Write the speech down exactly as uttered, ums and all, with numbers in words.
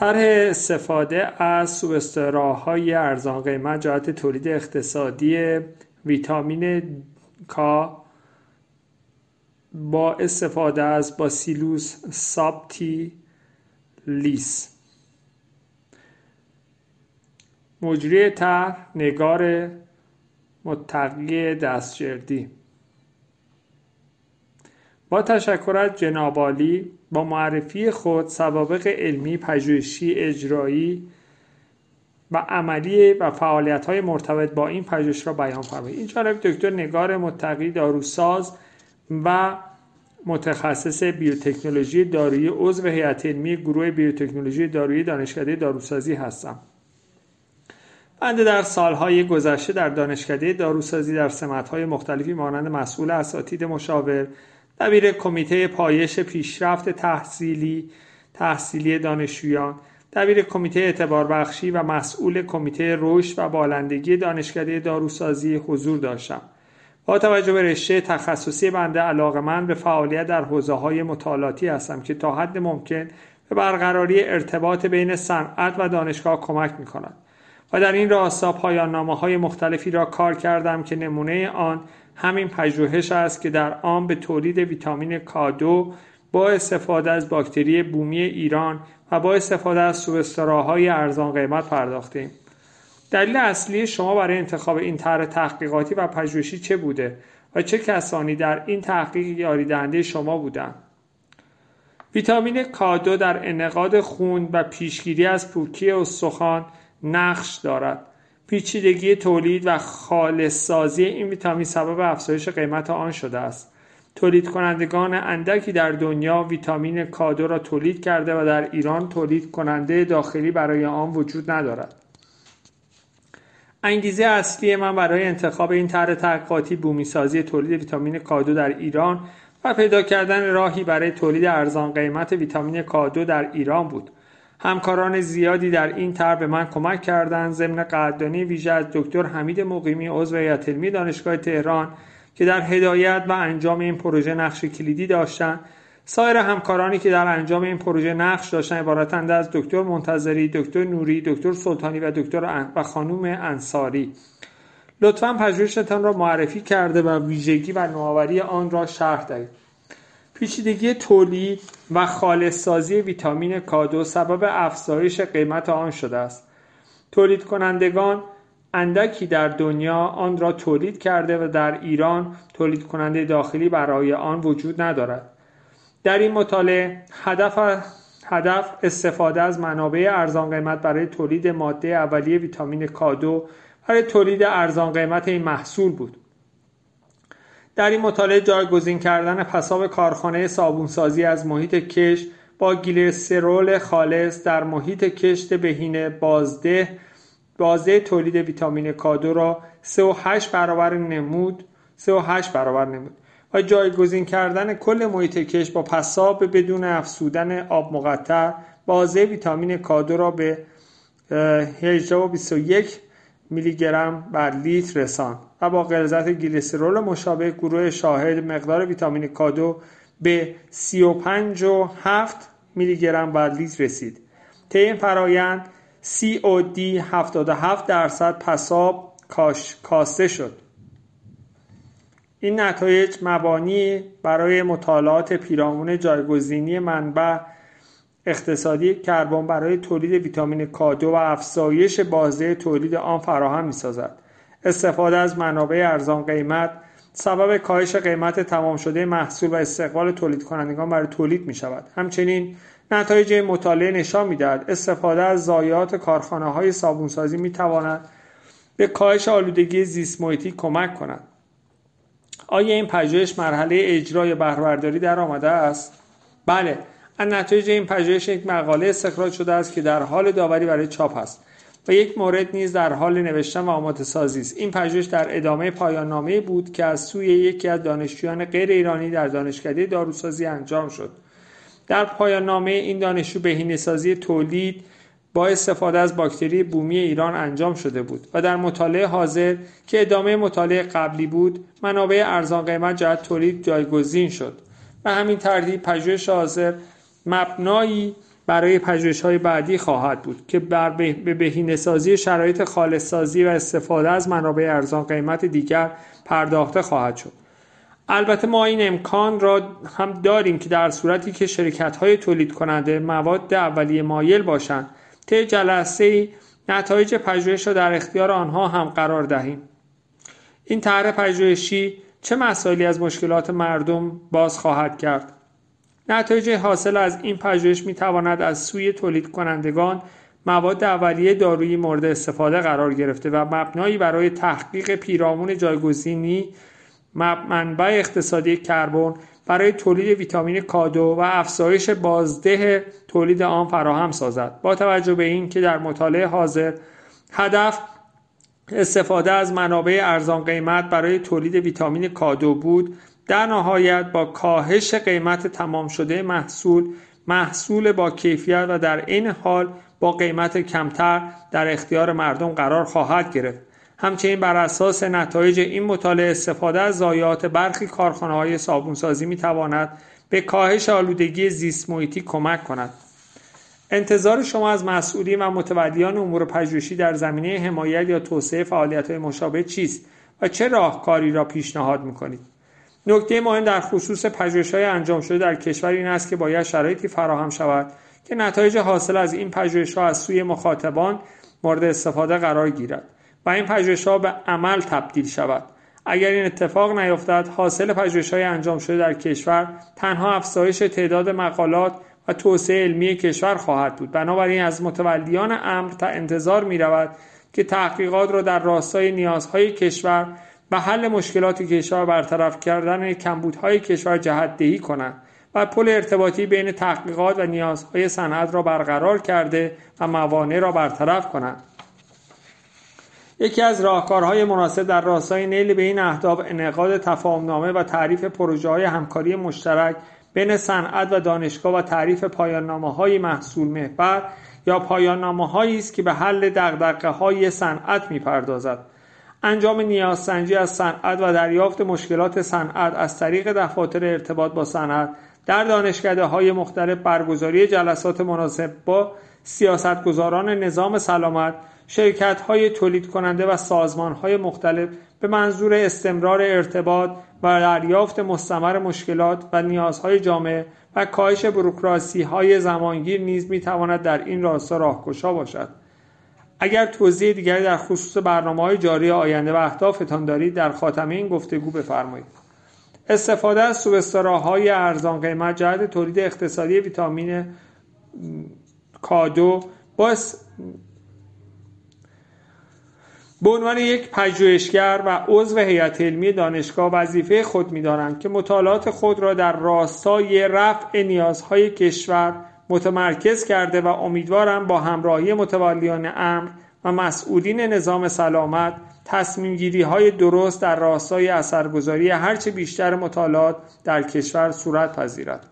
طرح استفاده از سوبستراهای ارزان قیمت جهت تولید اقتصادی ویتامین K با استفاده از باسیلوس سابتیلیس. مجری طرح نگار متقی دستجردی. با تشکر از جناب عالی، با معرفی خود سوابق علمی، پژوهشی، اجرایی و عملی و فعالیت‌های مرتبط با این پژوهش را بیان فرمایید. این جناب دکتر نگار متقی داروساز و متخصص بیوتکنولوژی دارویی، عضو هیئت علمی گروه بیوتکنولوژی دارویی دانشکده داروسازی هستم. بنده در سالهای گذشته در دانشکده داروسازی در سمت‌های مختلفی مانند مسئول اساتید مشاور، دبیر کمیته پایش پیشرفت تحصیلی تحصیلی دانشجویان، دبیر کمیته اعتبار بخشی و مسئول کمیته رشد و بالندگی دانشکده داروسازی حضور داشتم. با توجه به رشته تخصصی بنده علاقه‌مند به فعالیت در حوزه‌های مطالعاتی هستم که تا حد ممکن به برقراری ارتباط بین صنعت و دانشگاه کمک می‌کند و در این راستا پایان‌نامه‌های مختلفی را کار کردم که نمونه آن همین پژوهش است که در آن به تولید ویتامین کا دو با استفاده از باکتری بومی ایران و با استفاده از سوبستراهای ارزان قیمت پرداختیم. دلیل اصلی شما برای انتخاب این طرح تحقیقاتی و پژوهشی چه بوده و چه کسانی در این تحقیق یاری دهنده شما بودند؟ ویتامین کا دو در انعقاد خون و پیشگیری از پوکی استخوان نقش دارد. پیچیدگی تولید و خالص سازی این ویتامین سبب افزایش قیمت آن شده است. تولید کنندگان اندکی در دنیا ویتامین کا دو را تولید کرده و در ایران تولید کننده داخلی برای آن وجود ندارد. انگیزه اصلی من برای انتخاب این طرح تحقیقاتی بومی سازی تولید ویتامین کا دو در ایران و پیدا کردن راهی برای تولید ارزان قیمت ویتامین کا دو در ایران بود. همکاران زیادی در این طرح به من کمک کردند، ضمن قدردانی ویژه از دکتر حمید مقیمی عضو هیئت علمی دانشگاه تهران که در هدایت و انجام این پروژه نقش کلیدی داشتند. سایر همکارانی که در انجام این پروژه نقش داشتند عبارتند از دکتر منتظری، دکتر نوری، دکتر سلطانی و دکتر و خانم انصاری. لطفاً پژوهشتان را معرفی کرده و ویژگی و نوآوری آن را شرح دهید. پیچیدگی تولید و خالص سازی ویتامین کا دو سبب افزایش قیمت آن شده است. تولید کنندگان اندکی در دنیا آن را تولید کرده و در ایران تولید کننده داخلی برای آن وجود ندارد. در این مطالعه هدف هدف استفاده از منابع ارزان قیمت برای تولید ماده اولیه ویتامین کا دو برای تولید ارزان قیمت این محصول بود. در این مطالعه جایگزین کردن پساب کارخانه صابونسازی از محیط کشت با گلیسرول خالص در محیط کشت بهینه بازده بازده تولید ویتامین کا دو را سه و هشت برابر نمود سه و هشت برابر نمود و جایگزین کردن کل محیط کشت با پساب بدون افزودن آب مقطر بازده ویتامین کا دو را به هجده و بیست و یک میلی گرم بر لیتر رساند و با غلظت گلیسرول مشابه گروه شاهد مقدار ویتامین کا دو به سی و پنج و هفت میلی گرم بر لیتر رسید. طی این فرآیند سی او دی هفتاد و هفت درصد پساب کاسته شد. این نتایج مبانی برای مطالعات پیرامون جایگزینی منبع اقتصادی کربن برای تولید ویتامین کا دو و افزایش بازده تولید آن فراهم می‌سازد. استفاده از منابع ارزان قیمت سبب کاهش قیمت تمام شده محصول و استقبال تولید کنندگان برای تولید می‌شود. همچنین نتایج مطالعه نشان می‌دهد استفاده از ضایعات کارخانه‌های صابونسازی می‌تواند به کاهش آلودگی زیست محیطی کمک کند. آیا این پژوهش مرحله اجرا یا بهره برداری در آمده است؟ بله. از نتایج این پژوهش یک مقاله استخراج شده است که در حال داوری برای چاپ است و یک مورد نیز در حال نوشتن و آماده سازی است. این پژوهش در ادامه پایان نامه بود که از سوی یکی از دانشجویان غیر ایرانی در دانشکده داروسازی انجام شد. در پایان نامه این دانشجو بهینه‌سازی تولید با استفاده از باکتری بومی ایران انجام شده بود و در مطالعه حاضر که ادامه مطالعه قبلی بود منابع ارزان قیمت جهت تولید جایگزین شد و همین ترتیب پژوهش حاضر مبنایی برای پژوهش‌های بعدی خواهد بود که بر به بهینه‌سازی شرایط خالص‌سازی و استفاده از منابع ارزان قیمت دیگر پرداخته خواهد شد. البته ما این امکان را هم داریم که در صورتی که شرکت‌های تولید کننده مواد اولیه مایل باشند، طی جلسه‌ای نتایج پژوهش را در اختیار آنها هم قرار دهیم. این طرح پژوهشی چه مسائلی از مشکلات مردم باز خواهد کرد؟ نتایج حاصل از این پژوهش می‌تواند از سوی تولید کنندگان مواد اولیه دارویی مورد استفاده قرار گرفته و مبنایی برای تحقیق پیرامون جایگزینی منبع اقتصادی کربن برای تولید ویتامین کادو و افزایش بازده تولید آن فراهم سازد. با توجه به این که در مطالعه حاضر هدف استفاده از منابع ارزان قیمت برای تولید ویتامین کادو بود، در نهایت با کاهش قیمت تمام شده محصول محصول با کیفیت و در این حال با قیمت کمتر در اختیار مردم قرار خواهد گرفت. همچنین بر اساس نتایج این مطالعه استفاده از ضایعات برخی کارخانه‌های صابونسازی می‌تواند به کاهش آلودگی زیست محیطی کمک کند. انتظار شما از مسئولین و متولیان امور پژوهشی در زمینه حمایت یا توسعه فعالیت‌های مشابه چیست و چه راهکاری را پیشنهاد می‌کنید؟ نکته مهم در خصوص پژوهش‌های انجام شده در کشور این است که باید شرایطی فراهم شود که نتایج حاصل از این پژوهش‌ها از سوی مخاطبان مورد استفاده قرار گیرد و این پژوهش‌ها به عمل تبدیل شود. اگر این اتفاق نیفتد، حاصل پژوهش‌های انجام شده در کشور تنها افزایش تعداد مقالات و توسعه علمی کشور خواهد بود. بنابراین از متولیان امر تا انتظار می‌رود که تحقیقات را در راستای نیازهای کشور و حل مشکلات کشور برطرف کردن کمبودهای کشور جهت‌دهی کنند و پل ارتباطی بین تحقیقات و نیازهای صنعت را برقرار کرده و موانع را برطرف کنند. یکی از راهکارهای مناسب در راستای نیل به این اهداف انعقاد تفاهم‌نامه و تعریف پروژه‌های همکاری مشترک بین صنعت و دانشگاه و تعریف پایان‌نامه‌های محصول محور یا پایان‌نامه‌هایی است که به حل دغدغه‌های صنعت می‌پردازد. انجام نیازسنجی از صنعت و دریافت مشکلات صنعت از طریق دفاتر ارتباط با صنعت در دانشکده‌های مختلف، برگزاری جلسات مناسب با سیاستگزاران نظام سلامت، شرکت‌های تولید کننده و سازمان‌های مختلف به منظور استمرار ارتباط و دریافت مستمر مشکلات و نیازهای جامعه و کاهش بوروکراسی‌های زمانگیر نیز می‌تواند در این راستا راهگشا باشد. اگر توضیح دیگری در خصوص برنامه‌های جاری آینده و اهدافتان دارید، در خاتمه این گفتگو بفرمایید. استفاده از سوبستراهای ارزان قیمت جهت تولید اقتصادی ویتامین کادو باعث به عنوان یک پژوهشگر و عضو هیئت علمی دانشگاه وظیفه خود می‌دانند که مطالعات خود را در راستای رفع نیازهای کشور متمرکز کرده و امیدوارم با همراهی متولیان امر و مسئولین نظام سلامت تصمیم‌گیری‌های درست در راستای اثرگذاری هرچه بیشتر مطالعات در کشور صورت پذیرد.